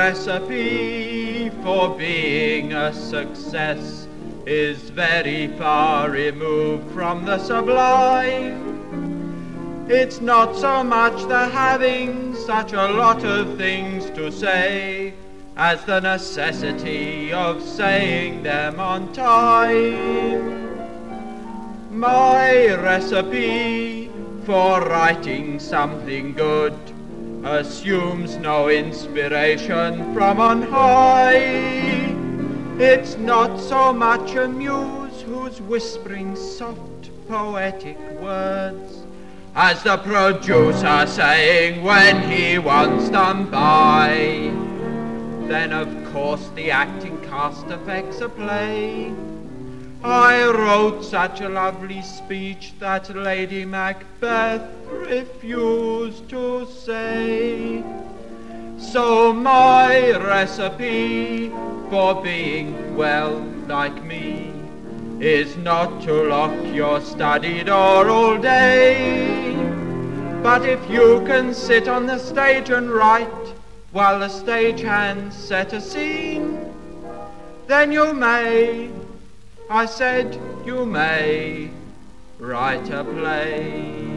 recipe for being a success is very far removed from the sublime. It's not so much the having such a lot of things to say as the necessity of saying them on time. My recipe for writing something good assumes no inspiration from on high. It's not so much a muse who's whispering soft poetic words as the producer saying when he wants them by. Then of course the acting cast affects a play. I wrote such a lovely speech that Lady Macbeth refused to say. So my recipe for being well like me is not to lock your study door all day, but if you can sit on the stage and write while the stagehands set a scene, then you may, I said you may, write a play.